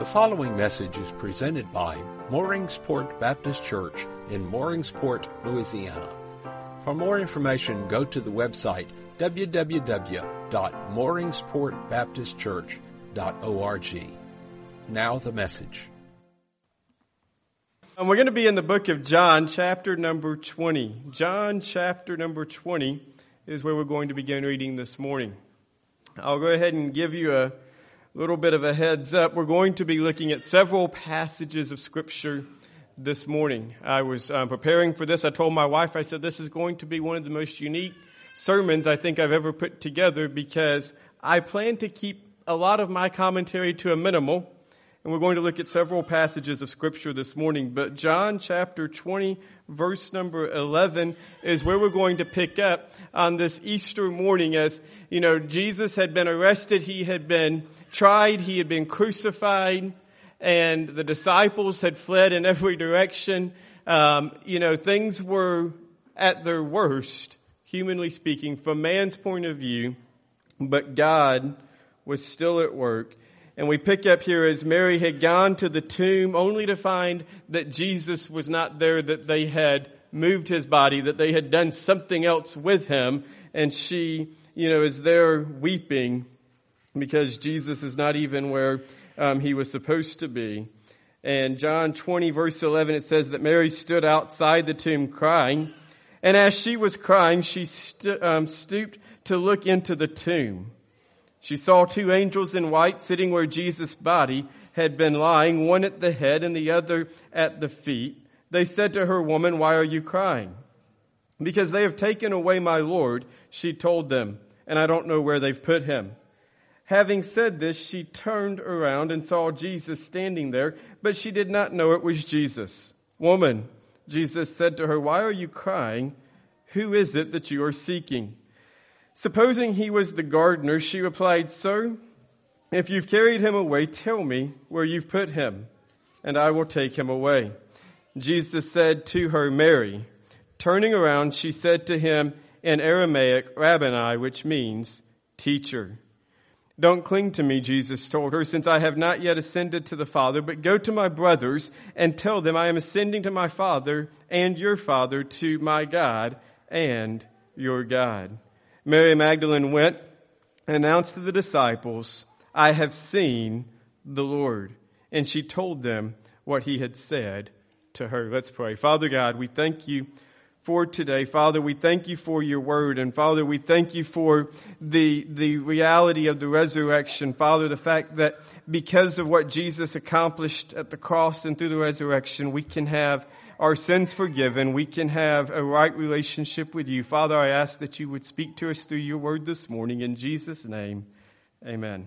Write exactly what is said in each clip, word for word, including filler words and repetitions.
The following message is presented by Mooringsport Baptist Church in Mooringsport, Louisiana. For more information, go to the website w w w dot mooringsport baptist church dot org. Now the message. And we're going to be in the book of John, chapter number twenty. John, chapter number twenty is where we're going to begin reading this morning. I'll go ahead and give you a little bit of a heads up. We're going to be looking at several passages of Scripture this morning. I was um, preparing for this. I told my wife, I said, this is going to be one of the most unique sermons I think I've ever put together because I plan to keep a lot of my commentary to a minimal. And we're going to look at several passages of Scripture this morning. But John chapter twenty, verse number eleven is where we're going to pick up on this Easter morning. As, you know, Jesus had been arrested, he had been tried, he had been crucified, and the disciples had fled in every direction. Um, you know, things were at their worst, humanly speaking, from man's point of view, but God was still at work. And we pick up here as Mary had gone to the tomb only to find that Jesus was not there, that they had moved his body, that they had done something else with him. And she, you know, is there weeping because Jesus is not even where um, he was supposed to be. And John twenty, verse eleven, it says that Mary stood outside the tomb crying. And as she was crying, she stu- um, stooped to look into the tomb. She saw two angels in white sitting where Jesus' body had been lying, one at the head and the other at the feet. They said to her, "Woman, why are you crying?" "Because they have taken away my Lord," she told them, "and I don't know where they've put him." Having said this, she turned around and saw Jesus standing there, but she did not know it was Jesus. "Woman," Jesus said to her, "why are you crying? Who is it that you are seeking?" Supposing he was the gardener, she replied, "Sir, if you've carried him away, tell me where you've put him, and I will take him away." Jesus said to her, "Mary." Turning around, she said to him in Aramaic, "Rabboni," which means teacher. "Don't cling to me," Jesus told her, "since I have not yet ascended to the Father, but go to my brothers and tell them I am ascending to my Father and your Father, to my God and your God." Mary Magdalene went and announced to the disciples, "I have seen the Lord." And she told them what he had said to her. Let's pray. Father God, we thank you for today. Father, we thank you for your word. And Father, we thank you for the, the reality of the resurrection. Father, the fact that because of what Jesus accomplished at the cross and through the resurrection, we can have our sins forgiven. We can have a right relationship with you. Father, I ask that you would speak to us through your word this morning. In Jesus' name, amen.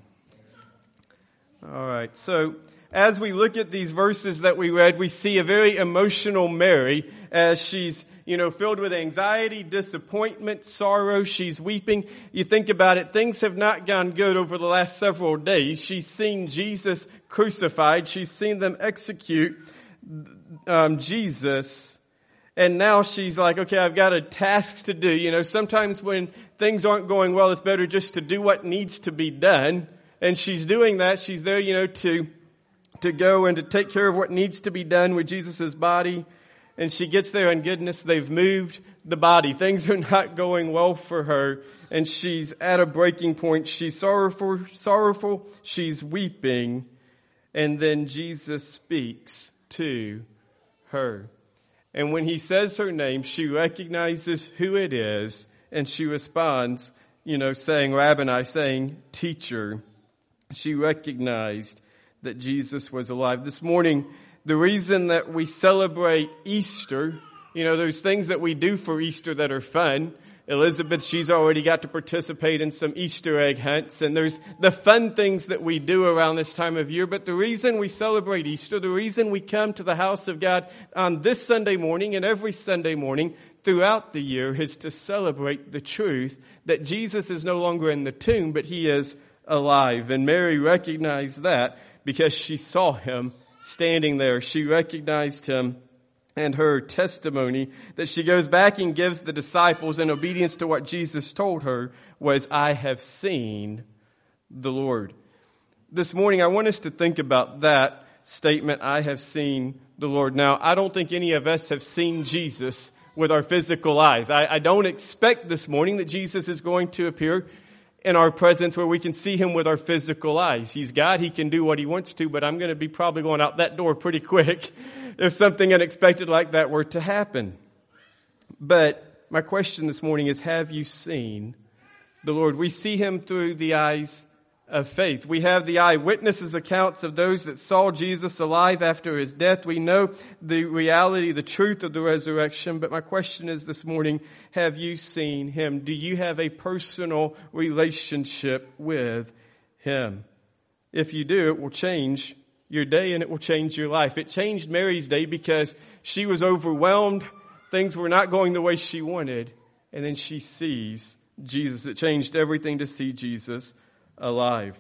All right. So as we look at these verses that we read, we see a very emotional Mary as she's, you know, filled with anxiety, disappointment, sorrow. She's weeping. You think about it, things have not gone good over the last several days. She's seen Jesus crucified. She's seen them execute Um, Jesus, and now she's like, okay, I've got a task to do. You know, sometimes when things aren't going well, it's better just to do what needs to be done. And she's doing that. She's there, you know, to to go and to take care of what needs to be done with Jesus' body. And she gets there, and goodness, they've moved the body. Things are not going well for her, and she's at a breaking point. She's sorrowful, sorrowful. She's weeping, and then Jesus speaks to her. And when he says her name, she recognizes who it is, and she responds, you know, saying Rabboni, saying teacher. She recognized that Jesus was alive. This morning, the reason that we celebrate Easter, you know, there's things that we do for Easter that are fun. Elizabeth, she's already got to participate in some Easter egg hunts, and there's the fun things that we do around this time of year. But the reason we celebrate Easter, the reason we come to the house of God on this Sunday morning and every Sunday morning throughout the year is to celebrate the truth that Jesus is no longer in the tomb, but he is alive. And Mary recognized that because she saw him standing there. She recognized him. And her testimony that she goes back and gives the disciples in obedience to what Jesus told her was, "I have seen the Lord." this morning I want us to think about that statement, I have seen the Lord. Now, I don't think any of us have seen Jesus with our physical eyes. I, I don't expect this morning that Jesus is going to appear in our presence where we can see him with our physical eyes. He's God. He can do what he wants to, but I'm going to be probably going out that door pretty quick if something unexpected like that were to happen. But my question this morning is, have you seen the Lord? We see him through the eyes of faith. We have the eyewitnesses' accounts of those that saw Jesus alive after his death. We know the reality, the truth of the resurrection. But my question is this morning, have you seen him? Do you have a personal relationship with him? If you do, it will change your day and it will change your life. It changed Mary's day because she was overwhelmed. Things were not going the way she wanted. And then she sees Jesus. It changed everything to see Jesus alive.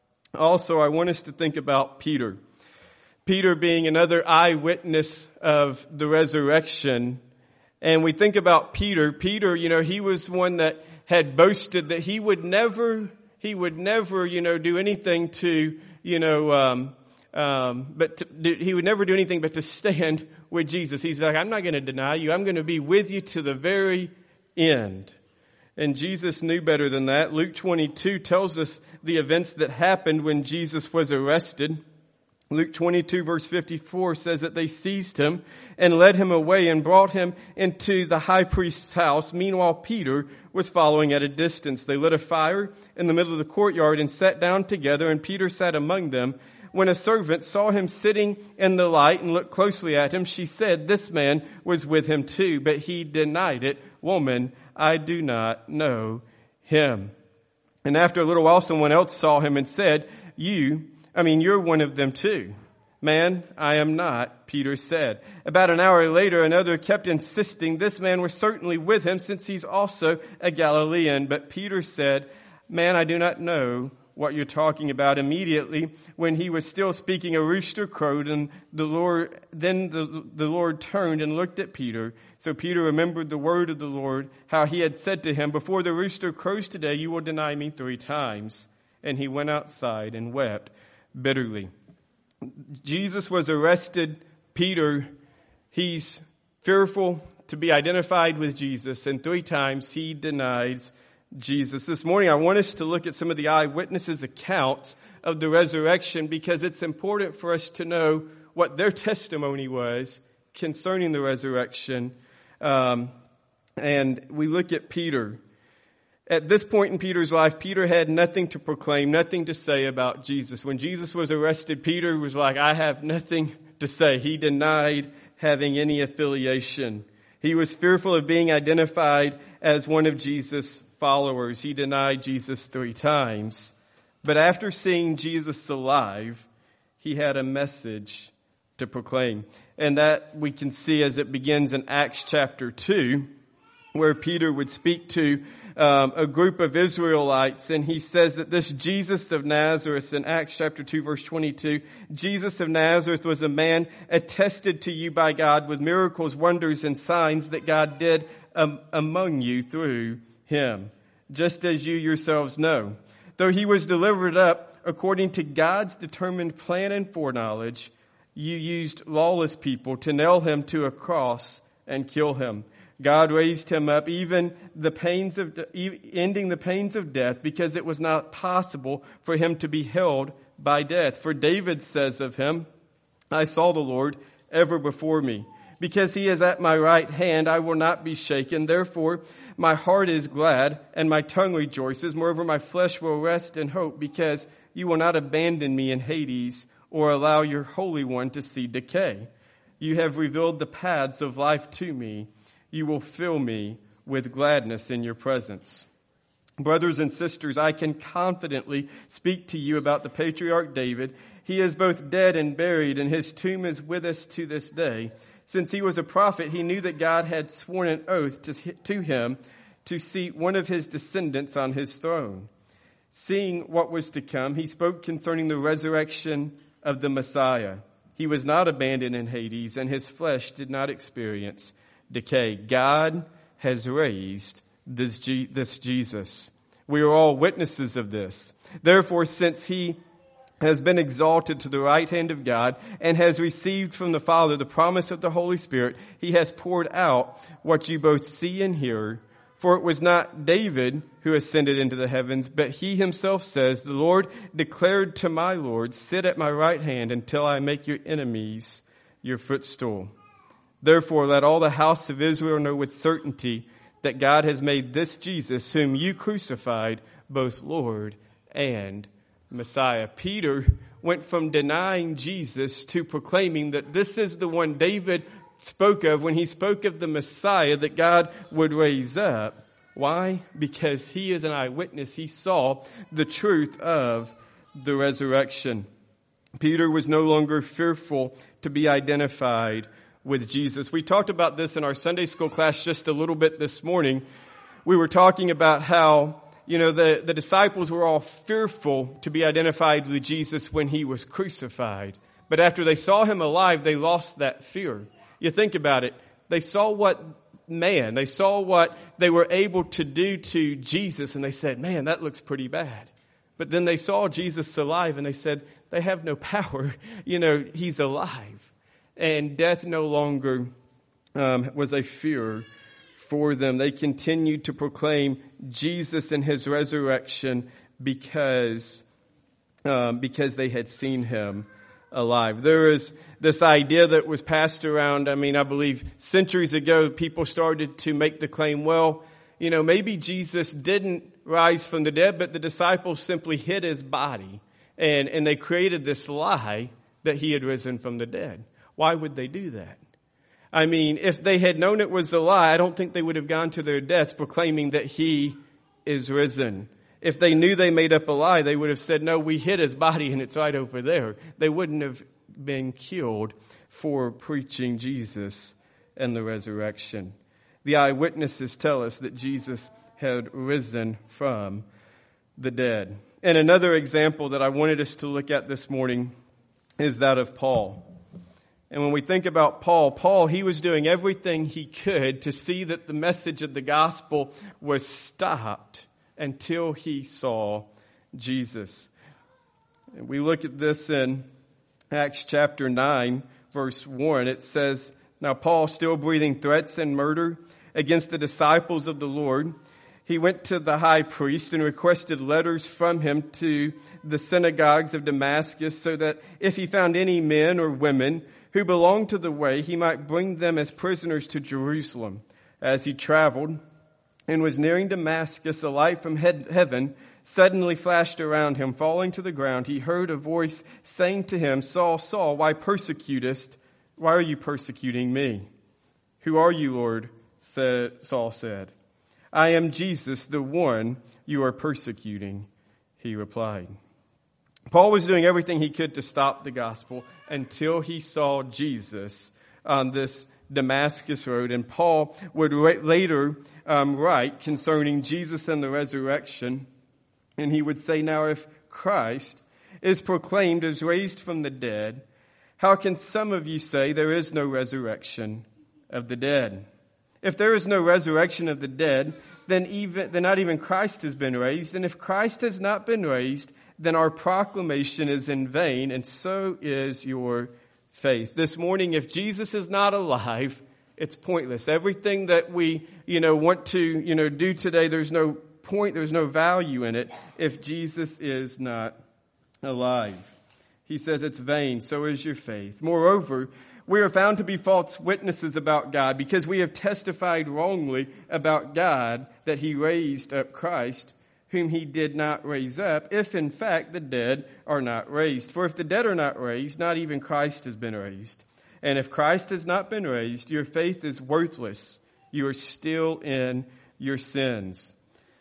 Also, I want us to think about Peter. Peter being another eyewitness of the resurrection. And we think about Peter. Peter, you know, he was one that had boasted that he would never, he would never, you know, do anything to, you know, um, um, but to, do, he would never do anything but to stand with Jesus. He's like, I'm not going to deny you. I'm going to be with you to the very end. And Jesus knew better than that. Luke twenty-two tells us the events that happened when Jesus was arrested. Luke twenty-two verse fifty-four says that they seized him and led him away and brought him into the high priest's house. Meanwhile, Peter was following at a distance. They lit a fire in the middle of the courtyard and sat down together, and Peter sat among them. When a servant saw him sitting in the light and looked closely at him, she said, "This man was with him too." But he denied it. "Woman, I do not know him." And after a little while, someone else saw him and said, You, I mean, you're one of them too. "Man, I am not," Peter said. About an hour later, another kept insisting, "This man was certainly with him, since he's also a Galilean." But Peter said, "Man, I do not know what you're talking about." Immediately, when he was still speaking, a rooster crowed, and the Lord, then the, the Lord turned and looked at Peter. So Peter remembered the word of the Lord, how he had said to him, "Before the rooster crows today, you will deny me three times." And he went outside and wept bitterly. Jesus was arrested. Peter, he's fearful to be identified with Jesus, and three times he denies Jesus. This morning I want us to look at some of the eyewitnesses' accounts of the resurrection, because it's important for us to know what their testimony was concerning the resurrection. Um, and we look at Peter. At this point in Peter's life, Peter had nothing to proclaim, nothing to say about Jesus. When Jesus was arrested, Peter was like, I have nothing to say. He denied having any affiliation. He was fearful of being identified as one of Jesus' followers. He denied Jesus three times. But after seeing Jesus alive, he had a message to proclaim. And that we can see as it begins in Acts chapter two, where Peter would speak to um, a group of Israelites, and he says that this Jesus of Nazareth, in Acts chapter two verse twenty-two, Jesus of Nazareth was a man attested to you by God with miracles, wonders, and signs that God did um, among you through him, just as you yourselves know. Though he was delivered up according to God's determined plan and foreknowledge, you used lawless people to nail him to a cross and kill him. God raised him up, even the pains of ending the pains of death, because it was not possible for him to be held by death. For David says of him, I saw the Lord ever before me. Because he is at my right hand, I will not be shaken. Therefore, my heart is glad and my tongue rejoices. Moreover, my flesh will rest in hope, because you will not abandon me in Hades or allow your Holy One to see decay. You have revealed the paths of life to me. You will fill me with gladness in your presence. Brothers and sisters, I can confidently speak to you about the patriarch David. He is both dead and buried, and his tomb is with us to this day. Since he was a prophet, he knew that God had sworn an oath to, to him to seat one of his descendants on his throne. Seeing what was to come, he spoke concerning the resurrection of the Messiah. He was not abandoned in Hades, and his flesh did not experience decay. God has raised this, G- this Jesus. We are all witnesses of this. Therefore, since he has been exalted to the right hand of God and has received from the Father the promise of the Holy Spirit, he has poured out what you both see and hear. For it was not David who ascended into the heavens, but he himself says, the Lord declared to my Lord, sit at my right hand until I make your enemies your footstool. Therefore, let all the house of Israel know with certainty that God has made this Jesus, whom you crucified, both Lord and Messiah. Peter went from denying Jesus to proclaiming that this is the one David spoke of when he spoke of the Messiah that God would raise up. Why? Because he is an eyewitness. He saw the truth of the resurrection. Peter was no longer fearful to be identified with Jesus. We talked about this in our Sunday school class just a little bit this morning. We were talking about how You know, the, the disciples were all fearful to be identified with Jesus when he was crucified. But after they saw him alive, they lost that fear. You think about it. They saw what man, they saw what they were able to do to Jesus, and they said, man, that looks pretty bad. But then they saw Jesus alive, and they said, they have no power. You know, he's alive. And death no longer um, was a fear for them. They continued to proclaim Jesus and his resurrection because um, because they had seen him alive. There is this idea that was passed around, I mean, I believe centuries ago, people started to make the claim, well, you know, maybe Jesus didn't rise from the dead, but the disciples simply hid his body. And, and they created this lie that he had risen from the dead. Why would they do that? I mean, if they had known it was a lie, I don't think they would have gone to their deaths proclaiming that he is risen. If they knew they made up a lie, they would have said, no, we hid his body and it's right over there. They wouldn't have been killed for preaching Jesus and the resurrection. The eyewitnesses tell us that Jesus had risen from the dead. And another example that I wanted us to look at this morning is that of Paul. And when we think about Paul, Paul, he was doing everything he could to see that the message of the gospel was stopped until he saw Jesus. And we look at this in Acts chapter nine, verse one. It says, now Paul, still breathing threats and murder against the disciples of the Lord, he went to the high priest and requested letters from him to the synagogues of Damascus so that if he found any men or women who belonged to the way, he might bring them as prisoners to Jerusalem. As he traveled and was nearing Damascus, a light from heaven suddenly flashed around him. Falling to the ground, he heard a voice saying to him, Saul, Saul, why persecutest? Why are you persecuting me? Who are you, Lord? Said, Saul said. I am Jesus, the one you are persecuting, he replied. Paul was doing everything he could to stop the gospel until he saw Jesus on this Damascus road. And Paul would later um, write concerning Jesus and the resurrection. And he would say, now if Christ is proclaimed as raised from the dead, how can some of you say there is no resurrection of the dead? If there is no resurrection of the dead, then even then not even Christ has been raised. And if Christ has not been raised, then our proclamation is in vain, and so is your faith. This morning, if Jesus is not alive, it's pointless. Everything that we, you know, want to, you know, do today, there's no point, there's no value in it if Jesus is not alive. He says it's vain, so is your faith. Moreover, we are found to be false witnesses about God because we have testified wrongly about God that he raised up Christ, whom he did not raise up, if in fact the dead are not raised. For if the dead are not raised, not even Christ has been raised. And if Christ has not been raised, your faith is worthless. You are still in your sins.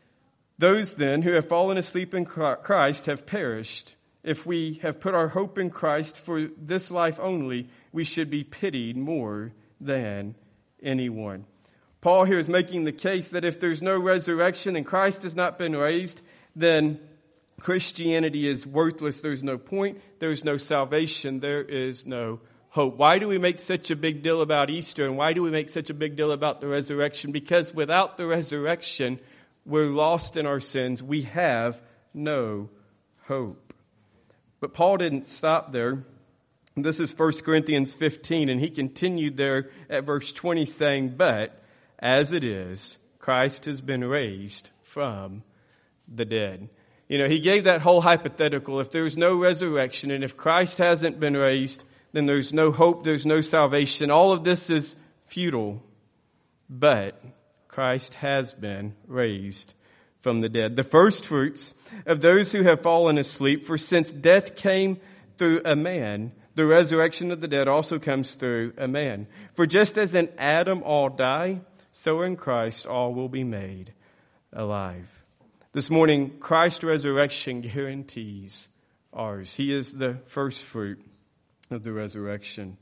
Those then who have fallen asleep in Christ have perished. If we have put our hope in Christ for this life only, we should be pitied more than anyone. Paul here is making the case that if there's no resurrection and Christ has not been raised, then Christianity is worthless. There's no point. There's no salvation. There is no hope. Why do we make such a big deal about Easter? And why do we make such a big deal about the resurrection? Because without the resurrection, we're lost in our sins. We have no hope. But Paul didn't stop there. This is First Corinthians fifteen, and he continued there at verse twenty saying, "But as it is, Christ has been raised from the dead." You know, he gave that whole hypothetical. If there's no resurrection and if Christ hasn't been raised, then there's no hope, there's no salvation. All of this is futile. But Christ has been raised from the dead, the first fruits of those who have fallen asleep. For since death came through a man, the resurrection of the dead also comes through a man. For just as in Adam all die, so in Christ all will be made alive. This morning, Christ's resurrection guarantees ours. He is the first fruit of the resurrection.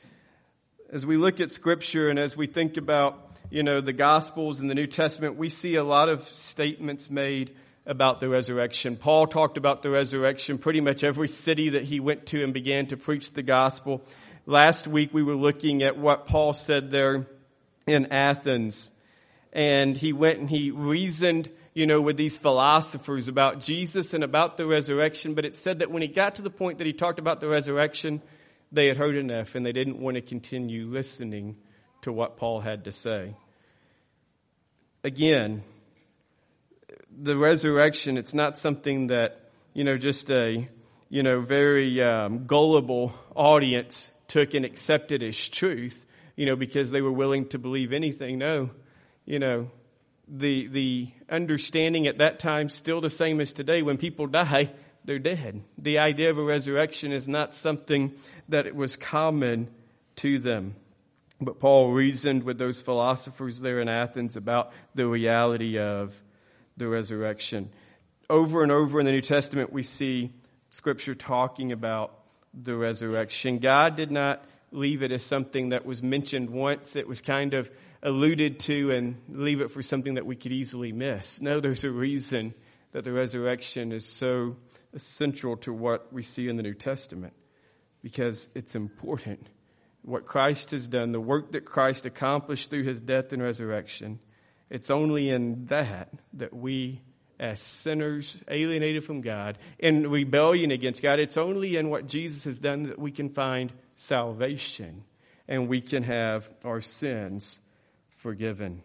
As we look at Scripture and as we think about, you know, the Gospels and the New Testament, we see a lot of statements made about the resurrection. Paul talked about the resurrection pretty much every city that he went to and began to preach the gospel. Last week we were looking at what Paul said there in Athens. And he went and he reasoned, you know, with these philosophers about Jesus and about the resurrection. But it said that when he got to the point that he talked about the resurrection, they had heard enough and they didn't want to continue listening to what Paul had to say. Again, the resurrection, it's not something that, you know, just a, you know, very um, gullible audience took and accepted as truth, you know, because they were willing to believe anything. No, you know, the the understanding at that time still the same as today. When people die, they're dead. The idea of a resurrection is not something that it was common to them. But Paul reasoned with those philosophers there in Athens about the reality of the resurrection. Over and over in the New Testament, we see Scripture talking about the resurrection. God did not leave it as something that was mentioned once. It was kind of alluded to and leave it for something that we could easily miss. No, there's a reason that the resurrection is so essential to what we see in the New Testament, because it's important. What Christ has done, the work that Christ accomplished through his death and resurrection, it's only in that that we, as sinners alienated from God, in rebellion against God, it's only in what Jesus has done that we can find salvation and we can have our sins forgiven.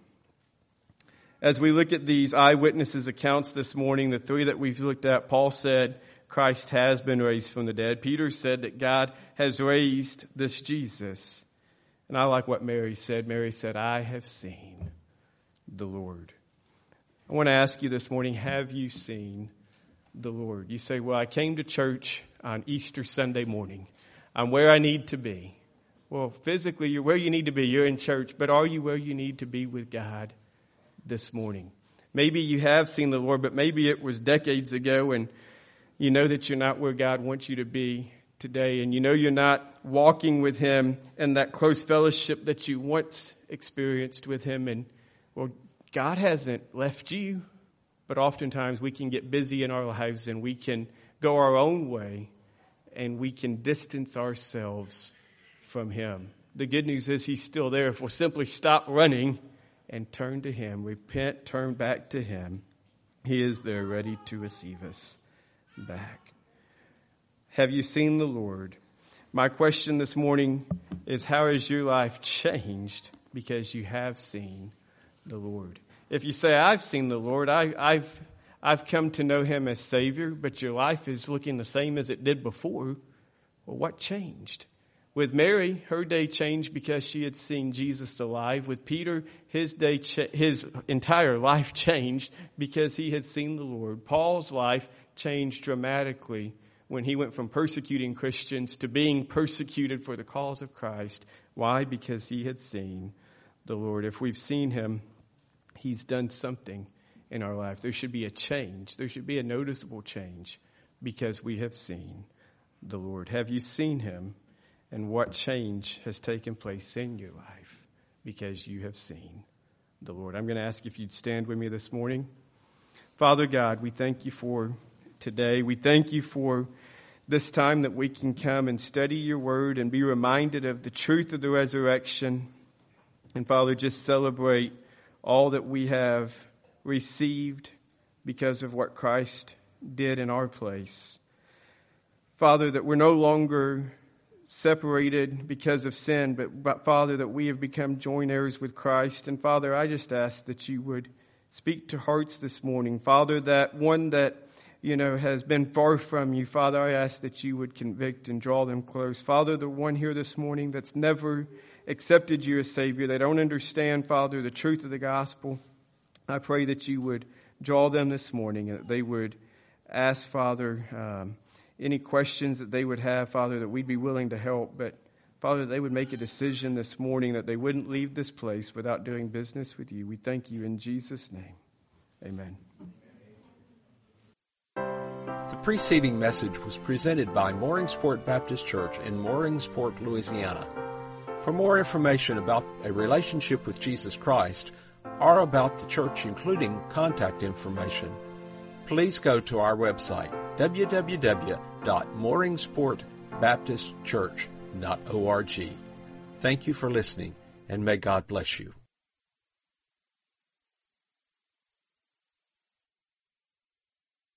As we look at these eyewitnesses' accounts this morning, the three that we've looked at, Paul said Christ has been raised from the dead. Peter said that God has raised this Jesus. And I like what Mary said. Mary said, "I have seen the Lord." I want to ask you this morning, have you seen the Lord? You say, "Well, I came to church on Easter Sunday morning. I'm where I need to be." Well, physically, you're where you need to be. You're in church. But are you where you need to be with God this morning? Maybe you have seen the Lord, but maybe it was decades ago and you know that you're not where God wants you to be today. And you know you're not walking with him in that close fellowship that you once experienced with him. And, well, God hasn't left you. But oftentimes we can get busy in our lives and we can go our own way and we can distance ourselves from him. The good news is he's still there. If we'll simply stop running and turn to him, repent, turn back to him, he is there ready to receive us back. Have you seen the Lord? My question this morning is, how has your life changed because you have seen the Lord? If you say, "I've seen the Lord, I, I've I've come to know him as Savior," but your life is looking the same as it did before, well, what changed? With Mary, her day changed because she had seen Jesus alive. With Peter, his day, cha- his entire life changed because he had seen the Lord. Paul's life changed dramatically when he went from persecuting Christians to being persecuted for the cause of Christ. Why? Because he had seen the Lord. If we've seen him, he's done something in our lives. There should be a change. There should be a noticeable change because we have seen the Lord. Have you seen him? And what change has taken place in your life because you have seen the Lord? I'm going to ask if you'd stand with me this morning. Father God, we thank you for today. We thank you for this time that we can come and study your word and be reminded of the truth of the resurrection. And Father, just celebrate all that we have received because of what Christ did in our place. Father, that we're no longer separated because of sin, but, but Father, that we have become joint heirs with Christ. And Father, I just ask that you would speak to hearts this morning. Father, that one that, you know, has been far from you, Father, I ask that you would convict and draw them close. Father, the one here this morning that's never accepted you as Savior, they don't understand, Father, the truth of the gospel, I pray that you would draw them this morning and that they would ask, Father, um, any questions that they would have, Father, that we'd be willing to help. But, Father, they would make a decision this morning that they wouldn't leave this place without doing business with you. We thank you in Jesus' name. Amen. The preceding message was presented by Mooringsport Baptist Church in Mooringsport, Louisiana. For more information about a relationship with Jesus Christ or about the church, including contact information, please go to our website, w w w dot mooringsport baptist church dot org. Thank you for listening, and may God bless you.